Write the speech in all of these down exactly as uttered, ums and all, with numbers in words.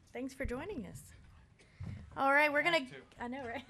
Thanks for joining us. All right, we're going to, I know, right?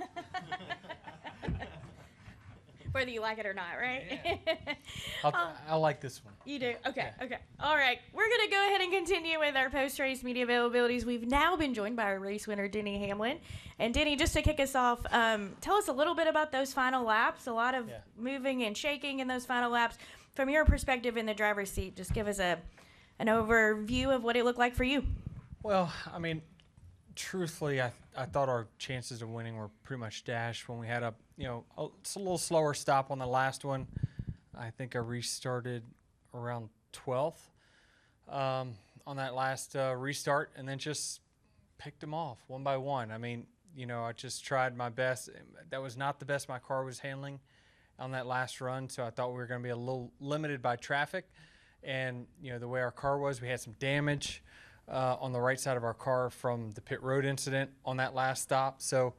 Whether you like it or not, right? Yeah. I'll, Um, I like this one. You do? Okay, Yeah. okay. All right. We're going to go ahead and continue with our post-race media availabilities. We've now been joined by our race winner, Denny Hamlin. And Denny, just to kick us off, um, tell us a little bit about those final laps. A lot of Yeah. moving and shaking in those final laps. From your perspective in the driver's seat, just give us a an overview of what it looked like for you. Well, I mean, truthfully, I I thought our chances of winning were pretty much dashed when we had a you know a, it's a little slower stop on the last one. I think I restarted around twelfth um, on that last uh, restart, and then just picked them off one by one. I mean, you know, I just tried my best. That was not the best my car was handling on that last run, so I thought we were going to be a little limited by traffic. And you know, the way our car was, we had some damage uh, on the right side of our car from the pit road incident on that last stop. So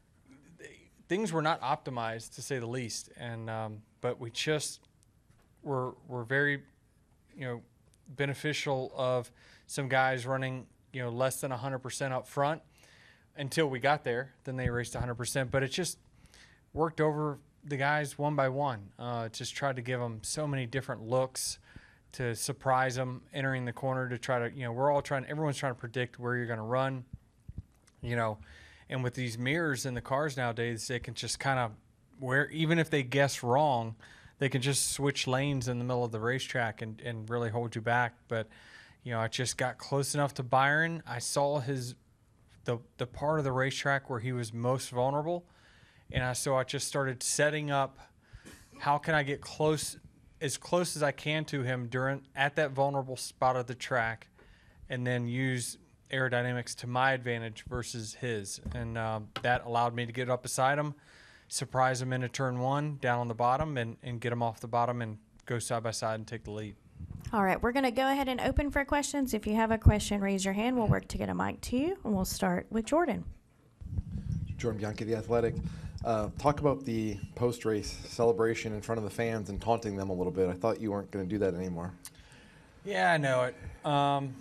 things were not optimized, to say the least. And um, but we just were were very, you know, beneficial of some guys running, you know, less than one hundred percent up front until we got there. Then they raced one hundred percent. But it just worked over the guys one by one. Uh, just tried to give them so many different looks to surprise them entering the corner, to try to, you know, we're all trying, everyone's trying to predict where you're going to run, you know, and with these mirrors in the cars nowadays, they can just kind of, where even if they guess wrong, they can just switch lanes in the middle of the racetrack and, and really hold you back. But, you know, I just got close enough to Byron. I saw his, the, the part of the racetrack where he was most vulnerable. And I, so I just started setting up, how can I get close, as close as I can to him during at that vulnerable spot of the track, and then use aerodynamics to my advantage versus his. And um, that allowed me to get up beside him, surprise him into turn one, down on the bottom, and, and get him off the bottom and go side by side and take the lead. All right, we're going to go ahead and open for questions. If you have a question, raise your hand. We'll work to get a mic to you, and we'll start with Jordan. Jordan Bianchi, The Athletic. Uh, talk about the post-race celebration in front of the fans and taunting them a little bit. I thought you weren't going to do that anymore. Yeah, I know it. Um,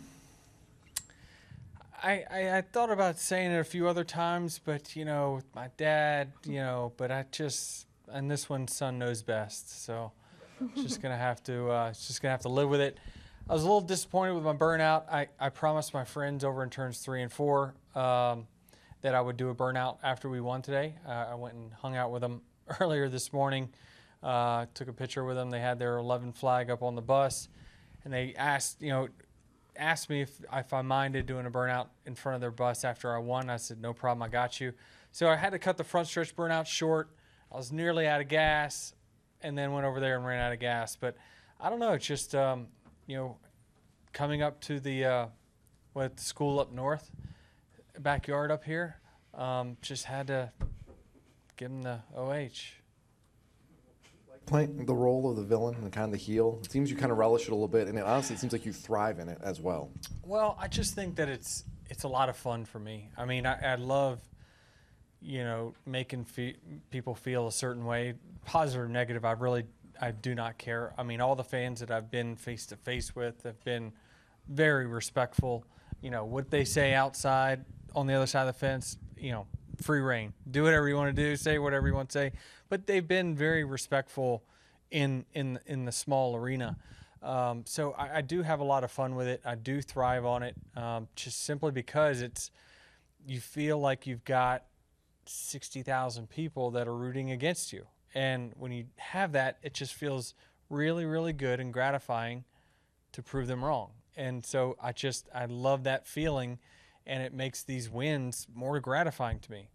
I, I I thought about saying it a few other times, but, you know, with my dad, you know, but I just, and this one, son knows best, so just going to have to, uh, just going to have to live with it. I was a little disappointed with my burnout. I, I promised my friends over in turns three and four um, that I would do a burnout after we won today. Uh, I went and hung out with them earlier this morning, uh, took a picture with them. They had their eleven flag up on the bus, and they asked, you know, asked me if, if I minded doing a burnout in front of their bus after I won. I said, no problem, I got you. So I had to cut the front stretch burnout short. I was nearly out of gas, and then went over there and ran out of gas. But I don't know, it's just, um, you know, coming up to the, uh, what, the school up north, backyard up here, um, just had to give them the O H. Playing the role of the villain and kind of the heel, it seems you kind of relish it a little bit, and it, honestly, it seems like you thrive in it as well. Well, I just think that it's it's a lot of fun for me. I mean, I, I love, you know, making fe- people feel a certain way, positive or negative. I really, I do not care. I mean, all the fans that I've been face to face with have been very respectful. You know, what they say outside on the other side of the fence, you know, free reign. Do whatever you want to do, say whatever you want to say. But they've been very respectful in in in the small arena. Um, so I, I do have a lot of fun with it. I do thrive on it, um, just simply because it's, you feel like you've got sixty thousand people that are rooting against you. And when you have that, it just feels really, really good and gratifying to prove them wrong. And so I just, I love that feeling, and it makes these wins more gratifying to me.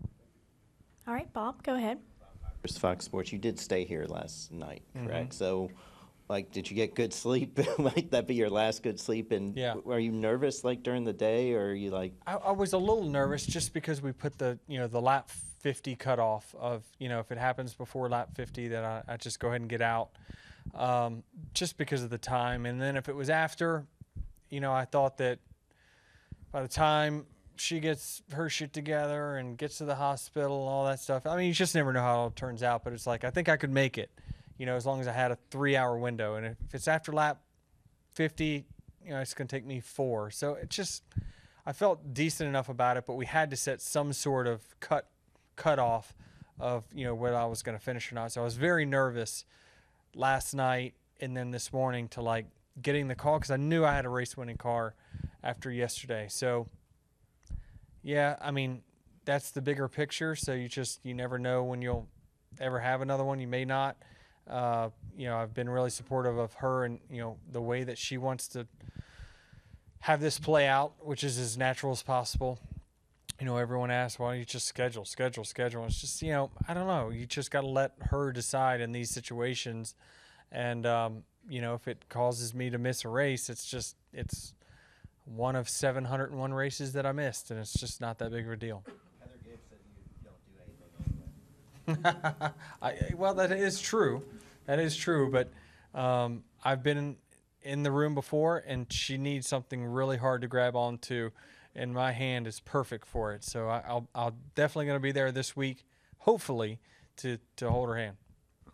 All right, Bob, go ahead. Fox Sports, you did stay here last night, correct? Mm-hmm. So, like, did you get good sleep? Might that be your last good sleep? And Yeah. Are you nervous, like, during the day, or are you like? I, I was a little nervous just because we put the, you know, the lap fifty cutoff of, you know, if it happens before lap fifty, that I, I just go ahead and get out, um, just because of the time. And then if it was after, you know, I thought that by the time she gets her shit together and gets to the hospital and all that stuff, I mean, you just never know how it all turns out. But it's like, I think I could make it, you know, as long as I had a three-hour window. And if it's after lap fifty, you know, it's going to take me four. So it just, I felt decent enough about it, but we had to set some sort of cut cut off of, you know, whether I was going to finish or not. So I was very nervous last night and then this morning to like getting the call, because I knew I had a race winning car after yesterday. So yeah, I mean, that's the bigger picture. So you just, you never know when you'll ever have another one. You may not. Uh, you know, I've been really supportive of her and, you know, the way that she wants to have this play out, which is as natural as possible. You know, everyone asks, why don't you just schedule, schedule, schedule? And it's just, you know, I don't know. You just got to let her decide in these situations. And, um, you know, if it causes me to miss a race, it's just, it's one of seven hundred one races that I missed, and it's just not that big of a deal. Heather Gibbs said you don't do anything anyway. I, well, that is true. That is true. But um, I've been in, in the room before, and she needs something really hard to grab onto, and my hand is perfect for it. So I, I'll, I'll definitely going to be there this week, hopefully, to, to hold her hand.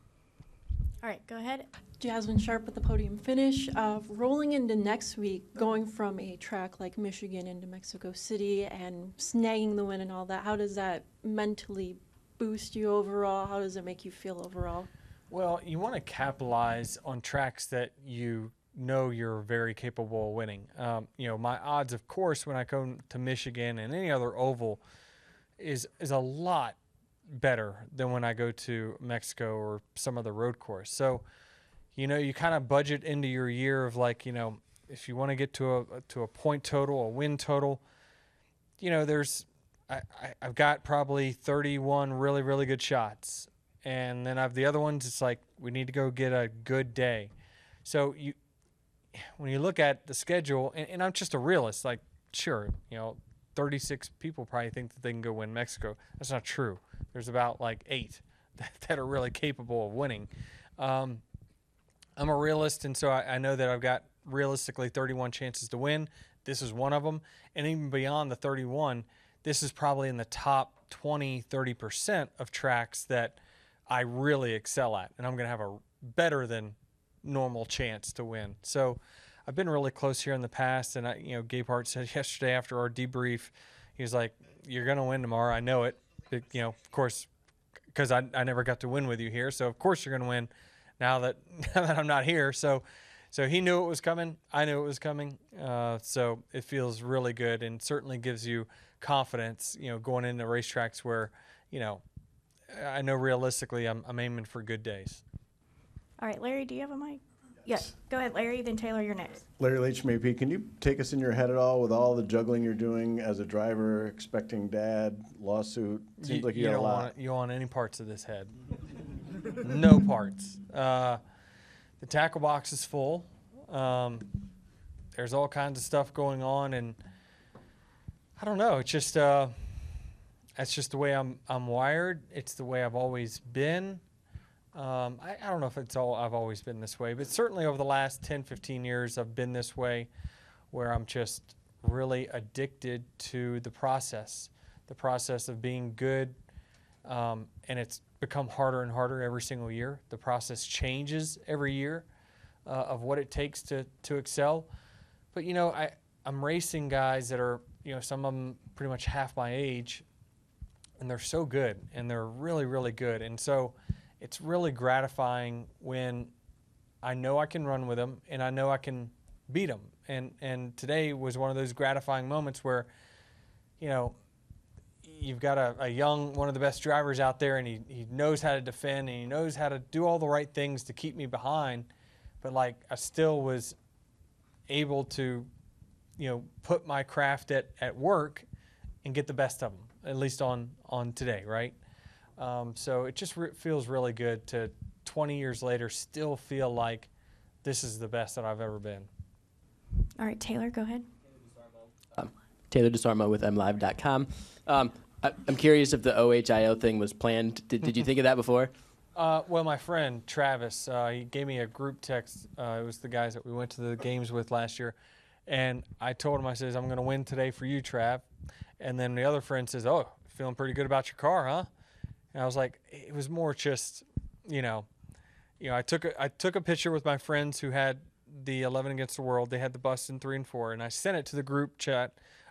All right, go ahead. Jasmine Sharp with the podium finish. Uh, rolling into next week, going from a track like Michigan into Mexico City and snagging the win and all that, how does that mentally boost you overall? How does it make you feel overall? Well, you want to capitalize on tracks that you know you're very capable of winning. Um, you know, my odds, of course, when I come to Michigan and any other oval is is a lot better than when I go to Mexico or some other road course. So, you know, you kind of budget into your year of like, you know, if you want to get to a to a point total, a win total, you know, there's I, I, I've got probably thirty-one really, really good shots. And then I have the other ones, it's like we need to go get a good day. So you when you look at the schedule, and, and I'm just a realist, like, sure, you know, thirty-six people probably think that they can go win Mexico. That's not true. There's about like eight that, that are really capable of winning. Um, I'm a realist, and so I, I know that I've got realistically thirty-one chances to win. This is one of them. And even beyond the thirty-one, this is probably in the top twenty, thirty percent of tracks that I really excel at. And I'm going to have a better than normal chance to win. So I've been really close here in the past. And, I, you know, Gabe Hart said yesterday after our debrief, he was like, you're going to win tomorrow. I know it. It you know, of course, because I, I never got to win with you here. So, of course, you're going to win now that, now that I'm not here. So, so he knew it was coming. I knew it was coming. Uh, so it feels really good and certainly gives you confidence, you know, going into racetracks where, you know, I know realistically I'm, I'm aiming for good days. All right, Larry, do you have a mic? Yes. Go ahead, Larry. Then Taylor, you're next. Larry Leach, M A P, can you take us in your head at all with all the juggling you're doing as a driver, expecting dad, lawsuit? Seems you, like you, you got don't a lot. want you want any parts of this head. No parts. Uh, the tackle box is full. Um, there's all kinds of stuff going on, and I don't know. It's just uh, that's just the way I'm I'm wired. It's the way I've always been. Um, I, I don't know if it's all I've always been this way, but certainly over the last ten, fifteen years, I've been this way, where I'm just really addicted to the process, the process of being good, um, and it's become harder and harder every single year. The process changes every year uh, of what it takes to to excel. But you know, I I'm racing guys that are, you know, some of them pretty much half my age, and they're so good, and they're really, really good, and so it's really gratifying when I know I can run with them and I know I can beat them. And and today was one of those gratifying moments where, you know, you've got a, a young, one of the best drivers out there, and he, he knows how to defend and he knows how to do all the right things to keep me behind. But like, I still was able to, you know, put my craft at, at work and get the best of them, at least on, on today, right? Um, so it just re- feels really good to twenty years later still feel like this is the best that I've ever been. All right, Taylor, go ahead. Um, Taylor DeSarmo with M Live dot com. Um, I, I'm curious if the O H I O thing was planned. Did, did you think of that before? Uh, well, my friend Travis, uh, he gave me a group text. Uh, it was the guys that we went to the games with last year. And I told him, I says, I'm going to win today for you, Trav. And then the other friend says, oh, feeling pretty good about your car, huh? And I was like, it was more just, you know, you know, I took a, I took a picture with my friends who had the eleven against the world. They had the bus in three and four, and I sent it to the group chat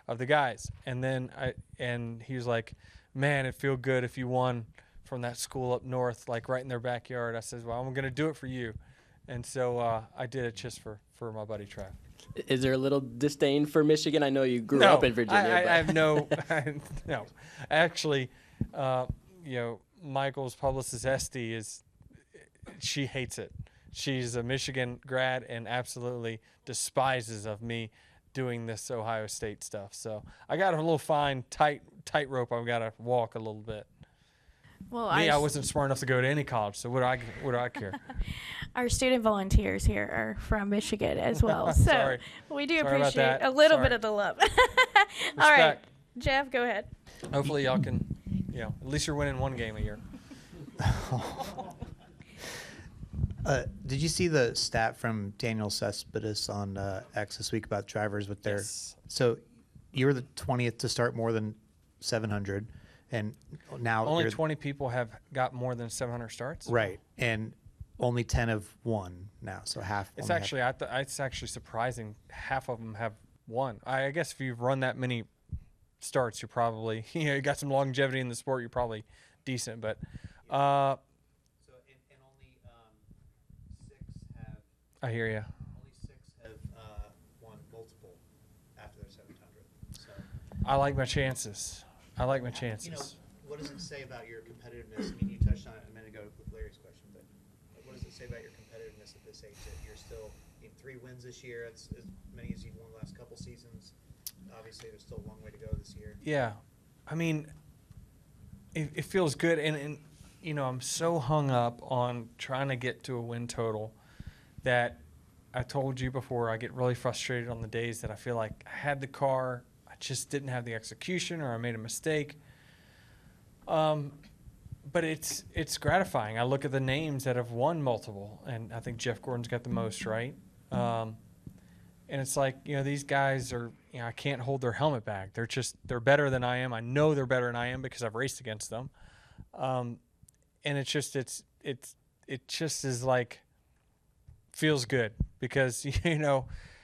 of the guys. And then I and he was like, man, it'd feel good if you won from that school up north, like right in their backyard. I said, well, I'm going to do it for you. And so uh, I did it just for, for my buddy Trav. Is there a little disdain for Michigan? I know you grew no, up in Virginia. I, I, but. I have no, I, no. Actually, uh, you know, Michael's publicist Esty is, she hates it. She's a Michigan grad and absolutely despises of me doing this Ohio State stuff. So I got a little fine, tight, tight rope. I've got to walk a little bit. Well, Me, our, I wasn't smart enough to go to any college, so what do I, what do I care? our student volunteers here are from Michigan as well, so Sorry. we do Sorry about appreciate that. a little Sorry. bit of the love. All right, Respect. Jeff, go ahead. Hopefully y'all can, you know, at least you're winning one game a year. Uh, did you see the stat from Daniel Cespedes on uh, X this week about drivers with their? Yes. So you were the twentieth to start more than seven hundred, and now Only you're, twenty people have got more than seven hundred starts. right, and only ten have won now, so half. It's only have- actually I th- it's actually surprising. Half of them have won. I, I guess if you've run that many starts, you're probably you know you got some longevity in the sport. You're probably decent. But uh, So and, and only um, six have I hear you. only six have uh, won multiple after their seven hundred. So I like my chances. I like my you know, chances. what does it say about your competitiveness? I mean, you touched on it a minute ago with Larry's question, but what does it say about your competitiveness at this age that you're still in three wins this year? That's as many as you've won the last couple seasons. Obviously, there's still a long way to go this year. Yeah, I mean, it, it feels good, and, and you know, I'm so hung up on trying to get to a win total that I told you before. I get really frustrated on the days that I feel like I had the car, I just didn't have the execution, or I made a mistake. Um, but it's it's gratifying. I look at the names that have won multiple, and I think Jeff Gordon's got the most, right? Um, and it's like, you know, these guys are, you know, I can't hold their helmet back. They're just, they're better than I am. I know they're better than I am because I've raced against them. Um, and it's just, it's, it's, it just is like, feels good because, you know,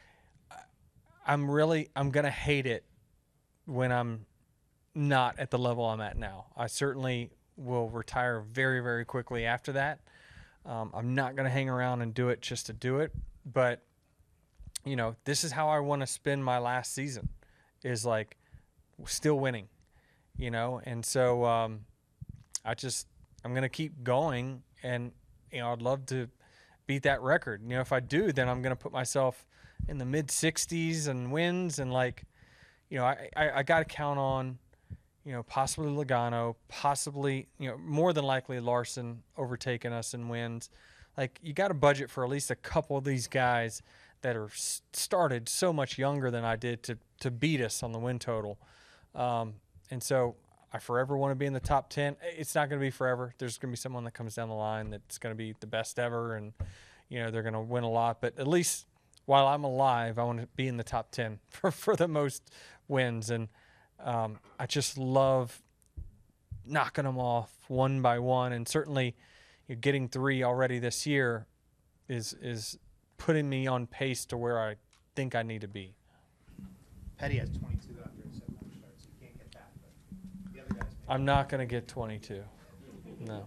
I'm really, I'm going to hate it when I'm not at the level I'm at now. I certainly will retire very, very quickly after that. Um, I'm not going to hang around and do it just to do it, but you know, this is how I want to spend my last season, is like still winning, you know? And so um, I just, I'm going to keep going, and, you know, I'd love to beat that record. You know, if I do, then I'm going to put myself in the mid sixties and wins. And like, you know, I, I, I got to count on, you know, possibly Logano, possibly, you know, more than likely Larson overtaking us in wins. Like, you got to budget for at least a couple of these guys that are started so much younger than I did to to beat us on the win total. Um, and so I forever want to be in the top ten. It's not going to be forever. There's going to be someone that comes down the line that's going to be the best ever, and, you know, they're going to win a lot. But at least while I'm alive, I want to be in the top ten for, for the most wins. And um, I just love knocking them off one by one. And certainly, you know, getting three already this year is is – putting me on pace to where I think I need to be. Petty has twenty-two after seven hundred starts. You can't get that, but the other guys. I'm not going to get twenty-two. No.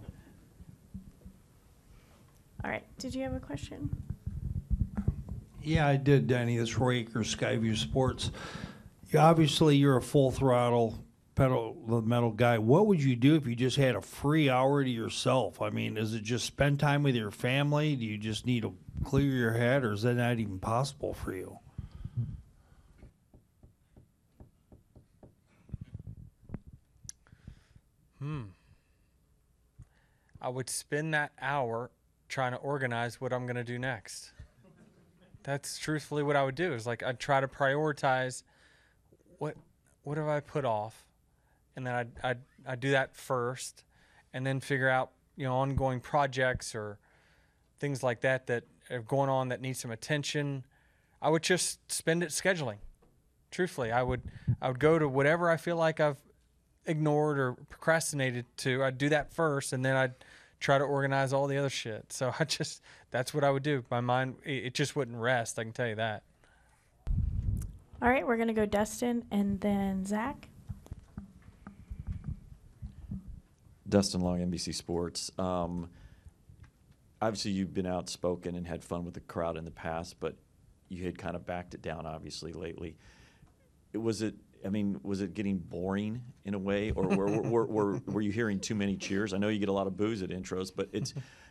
All right, did you have a question? Yeah, I did, Danny. It's Roy Akers, Skyview Sports. You, obviously, you're a full throttle pedal the metal guy. What would you do if you just had a free hour to yourself? I mean, is it just spend time with your family? Do you just need to clear your head, or is that not even possible for you? Hmm. I would spend that hour trying to organize what I'm going to do next. That's truthfully what I would do. Is like I'd try to prioritize what what have I put off, and then I'd I'd, I'd do that first, and then figure out, you know, ongoing projects or things like that that are going on that need some attention. I would just spend it scheduling. Truthfully, I would I would go to whatever I feel like I've ignored or procrastinated to. I'd do that first, and then I'd try to organize all the other shit. So I just, that's what I would do. My mind, it just wouldn't rest, I can tell you that. All right, we're gonna go Dustin and then Zach. Dustin Long, N B C Sports. Um, obviously, you've been outspoken and had fun with the crowd in the past, but you had kind of backed it down, obviously, lately. It, was it, I mean, was it getting boring in a way, or were, were, were, were you hearing too many cheers? I know you get a lot of boos at intros, but it's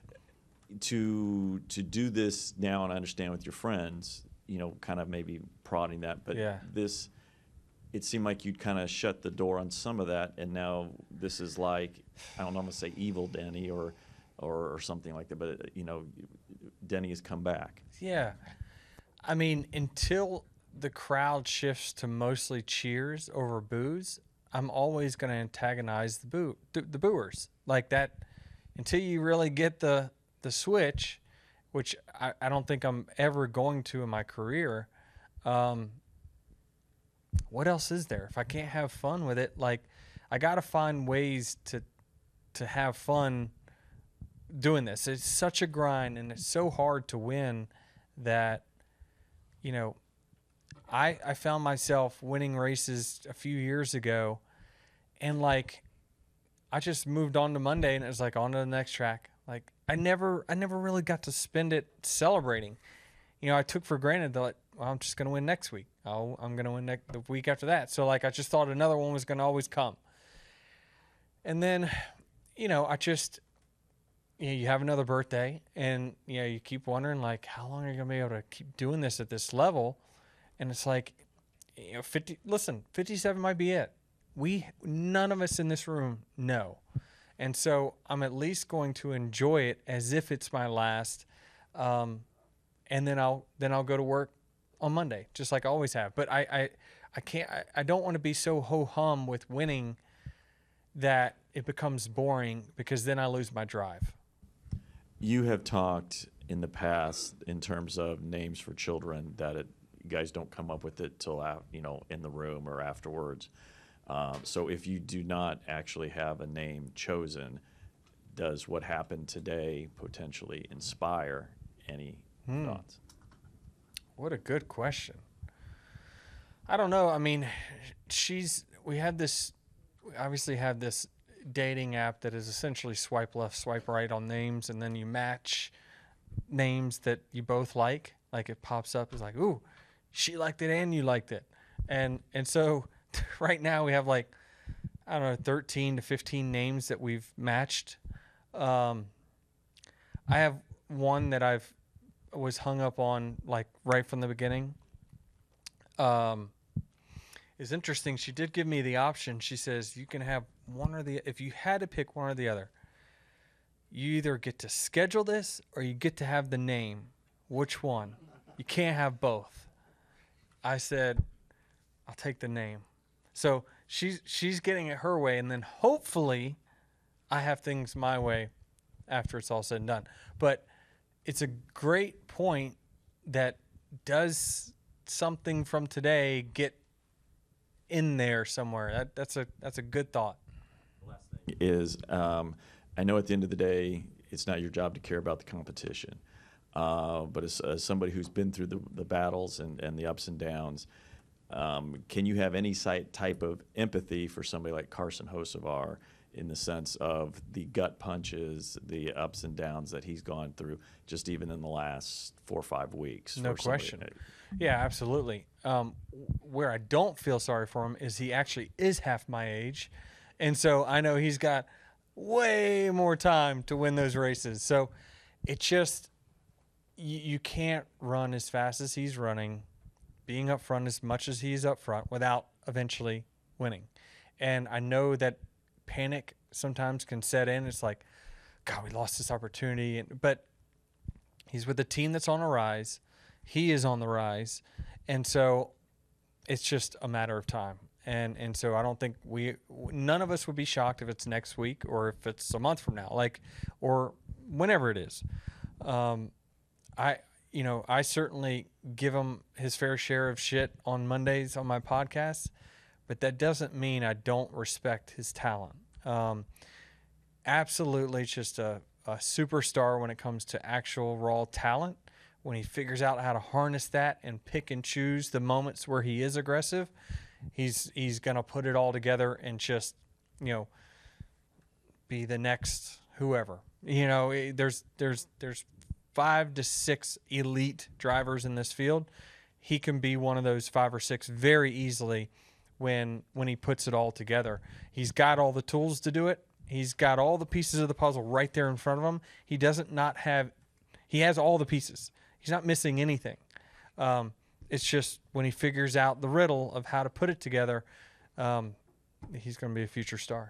to to do this now, and I understand with your friends, you know, kind of maybe prodding that, but Yeah. this, it seemed like you'd kind of shut the door on some of that, and now this is like, I don't know, I'm going to say evil Denny or, or or something like that, but, you know, Denny has come back. Yeah. I mean, until the crowd shifts to mostly cheers over boos, I'm always going to antagonize the boo the, the booers like that until you really get the the switch, which I, I don't think I'm ever going to in my career. Um, what else is there? If I can't have fun with it, like I got to find ways to to have fun doing this. It's such a grind and it's so hard to win that, you know, I I found myself winning races a few years ago, and like I just moved on to Monday and it was like on to the next track. Like I never I never really got to spend it celebrating. You know, I took for granted that like, well, I'm just going to win next week. I'll, I'm going to win next, the week after that. So like I just thought another one was going to always come. And then, you know, I just you know, you have another birthday and you know, you keep wondering like how long are you going to be able to keep doing this at this level? And it's like, you know, fifty. Listen, fifty-seven might be it. We none of us in this room know, and so I'm at least going to enjoy it as if it's my last, um, and then I'll then I'll go to work on Monday, just like I always have. But I I, I can't. I, I don't want to be so ho hum with winning that it becomes boring because then I lose my drive. You have talked in the past in terms of names for children that it. You guys don't come up with it till out, you know, in the room or afterwards. Um, so if you do not actually have a name chosen, does what happened today potentially inspire any Hmm. thoughts? What a good question. I don't know. I mean, she's we had this we obviously have this dating app that is essentially swipe left, swipe right on names, and then you match names that you both like. Like it pops up, it's like, ooh, she liked it and you liked it. And and so right now we have like, I don't know, thirteen to fifteen names that we've matched. Um, I have one that I've was hung up on like right from the beginning. Um, it's interesting. She did give me the option. She says you can have one or the, if you had to pick one or the other, you either get to schedule this or you get to have the name. Which one? You can't have both. I said, I'll take the name. So she's she's getting it her way, and then hopefully I have things my way after it's all said and done. But it's a great point that does something from today get in there somewhere. That, that's a that's a good thought. Is um, I know at the end of the day, it's not your job to care about the competition. Uh, but as, as somebody who's been through the, the battles and, and the ups and downs, um, can you have any site, type of empathy for somebody like Carson Hocevar in the sense of the gut punches, the ups and downs that he's gone through just even in the last four or five weeks? No for somebody- question. Yeah, absolutely. Um, where I don't feel sorry for him is he actually is half my age. And so I know he's got way more time to win those races. So it just... You, you can't run as fast as he's running, being up front as much as he's up front without eventually winning. And I know that panic sometimes can set in. It's like, God, we lost this opportunity. But he's with a team that's on a rise. He is on the rise. And so it's just a matter of time. And and so I don't think we, none of us would be shocked if it's next week or if it's a month from now, like, or whenever it is. Um, I, you know, I certainly give him his fair share of shit on Mondays on my podcast, but that doesn't mean I don't respect his talent. Um, absolutely just a, a superstar when it comes to actual raw talent, when he figures out how to harness that and pick and choose the moments where he is aggressive, he's he's gonna put it all together and just, you know, be the next whoever. You know, eh, there's there's there's five to six elite drivers in this field. He can be one of those five or six very easily when when he puts it all together. He's got all the tools to do it. He's got all the pieces of the puzzle right there in front of him. He doesn't not have he has all the pieces. He's not missing anything. Um, it's just when he figures out the riddle of how to put it together, um, he's going to be a future star.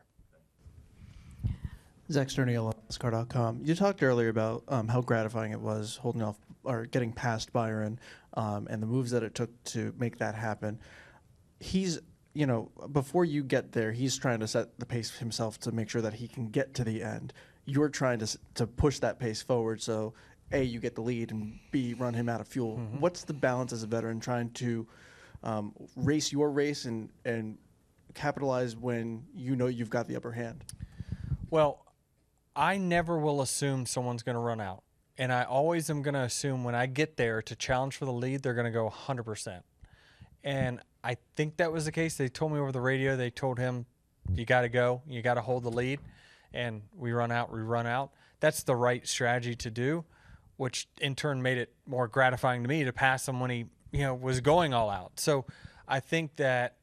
Zach Sterniel, NASCAR dot com. You talked earlier about um, how gratifying it was holding off or getting past Byron um, and the moves that it took to make that happen. He's, you know, before you get there, he's trying to set the pace himself to make sure that he can get to the end. You're trying to to push that pace forward so A, you get the lead, and B, run him out of fuel. Mm-hmm. What's the balance as a veteran trying to um, race your race and, and capitalize when you know you've got the upper hand? Well, I never will assume someone's going to run out. And I always am going to assume when I get there to challenge for the lead, they're going to go one hundred percent. And I think that was the case. They told me over the radio, they told him, you got to go, you got to hold the lead. And we run out, we run out. That's the right strategy to do, which in turn made it more gratifying to me to pass him when he, you know, was going all out. So I think that,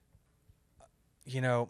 you know,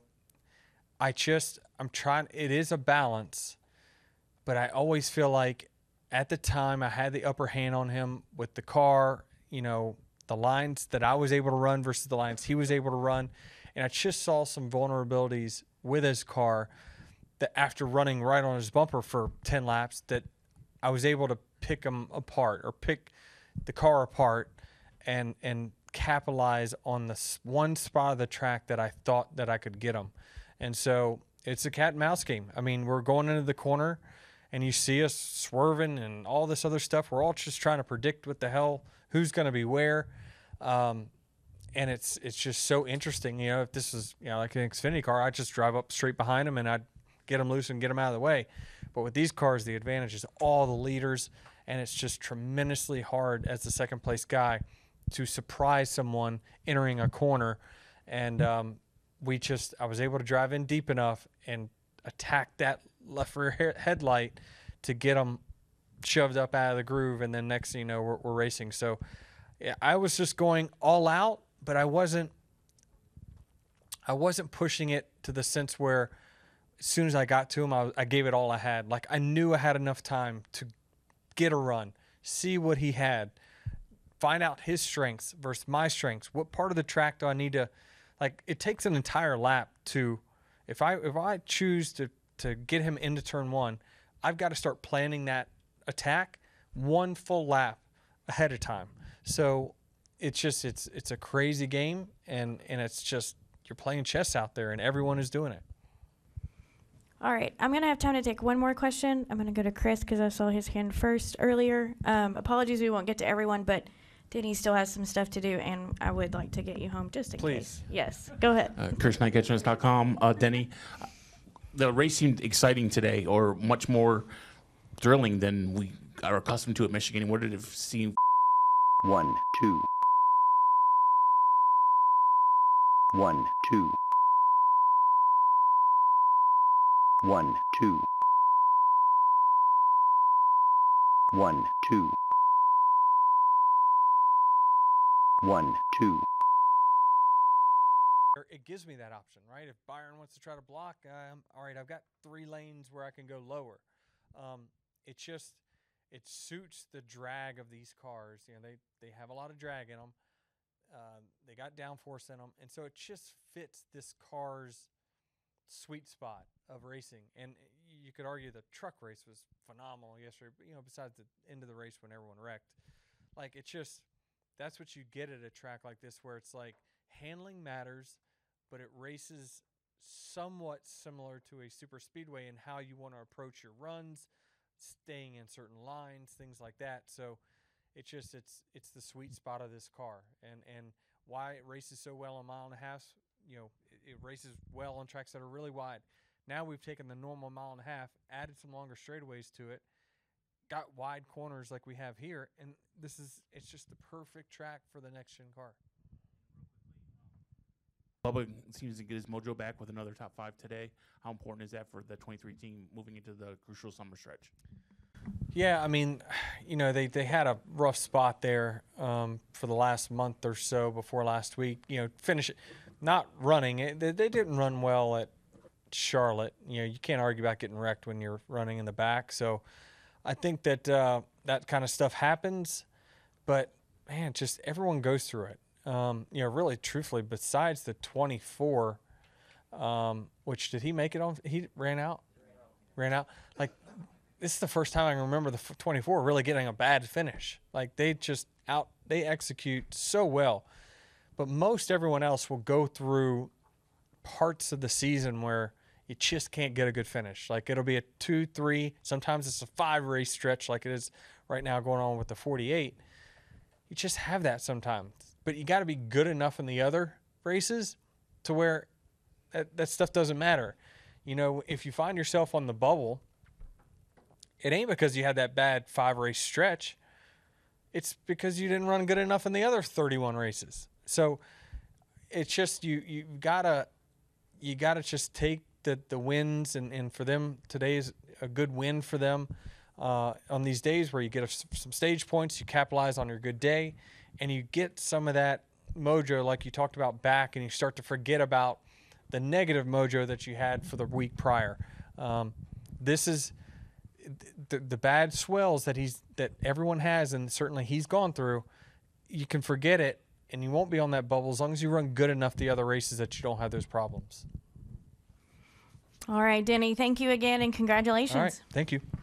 I just, I'm trying, it is a balance, but I always feel like at the time I had the upper hand on him with the car, you know, the lines that I was able to run versus the lines he was able to run. And I just saw some vulnerabilities with his car that after running right on his bumper for ten laps that I was able to pick them apart or pick the car apart and and capitalize on the one spot of the track that I thought that I could get him. And so it's a cat and mouse game. I mean, we're going into the corner and you see us swerving and all this other stuff. We're all just trying to predict what the hell, who's going to be where. Um, and it's it's just so interesting. You know, if this is, you know, like an Xfinity car, I'd just drive up straight behind him and I'd get him loose and get him out of the way. But with these cars, the advantage is all the leaders, and it's just tremendously hard as the second place guy to surprise someone entering a corner. And um, we just, I was able to drive in deep enough and attack that left rear headlight to get them shoved up out of the groove. And then next thing you know, we're, we're racing. So yeah, I was just going all out, but I wasn't, I wasn't pushing it to the sense where as soon as I got to him, I, I gave it all I had. Like I knew I had enough time to get a run, see what he had, find out his strengths versus my strengths. What part of the track do I need to, like, it takes an entire lap to, if I if I choose to to get him into turn one, I've got to start planning that attack one full lap ahead of time. So it's just it's it's a crazy game, and and it's just you're playing chess out there, and everyone is doing it. All right, I'm going to have time to take one more question. I'm going to go to Chris because I saw his hand first earlier. Um, apologies, we won't get to everyone, but Denny still has some stuff to do, and I would like to get you home just in Please. case. Yes, go ahead. Uh, Chris Knight, Catch dot com. Uh, Denny, the race seemed exciting today, or much more thrilling than we are accustomed to at Michigan. What did it seem? One, two. One, two. One, two. One, two. One, two. It gives me that option, right? If Byron wants to try to block, um, all right, I've got three lanes where I can go lower. Um, it just, it suits the drag of these cars. You know, they, they have a lot of drag in them. Uh, they got downforce in them. And so it just fits this car's sweet spot of racing. And you could argue the truck race was phenomenal yesterday, but, you know, besides the end of the race when everyone wrecked. Like, it's just, that's what you get at a track like this where it's like handling matters, but it races somewhat similar to a super speedway in how you want to approach your runs, staying in certain lines, things like that. So it's just, it's it's the sweet spot of this car. And, and why it races so well a mile and a half, you know, it, it races well on tracks that are really wide. Now we've taken the normal mile and a half, added some longer straightaways to it, got wide corners like we have here, and this is it's just the perfect track for the next gen car. Bubba seems to get his mojo back with another top five today. How important is that for the twenty-three team moving into the crucial summer stretch? Yeah, I mean, you know, they, they had a rough spot there um, for the last month or so before last week. You know, finish it, not running. It, they, they didn't run well at Charlotte. You know, you can't argue about getting wrecked when you're running in the back. So I think that uh, that kind of stuff happens. But, man, just everyone goes through it. Um, you know, really, truthfully, besides the twenty-four, um, which did he make it on? He ran out? Ran out. Like, this is the first time I can remember the twenty-four really getting a bad finish. Like, they just out, they execute so well. But most everyone else will go through parts of the season where you just can't get a good finish. Like, it'll be a two, three, sometimes it's a five race stretch like it is right now going on with the forty-eight. You just have that sometimes. But you got to be good enough in the other races to where that, that stuff doesn't matter. You know, if you find yourself on the bubble, it ain't because you had that bad five race stretch. It's because you didn't run good enough in the other thirty-one races. So it's just you you gotta you gotta just take the the wins, and, and for them today is a good win for them. Uh, on these days where you get a, some stage points, you capitalize on your good day, and you get some of that mojo like you talked about back, and you start to forget about the negative mojo that you had for the week prior. Um, this is the, the bad swells that he's that everyone has, and certainly he's gone through. You can forget it, and you won't be on that bubble as long as you run good enough the other races that you don't have those problems. All right, Denny, thank you again, and congratulations. All right, thank you.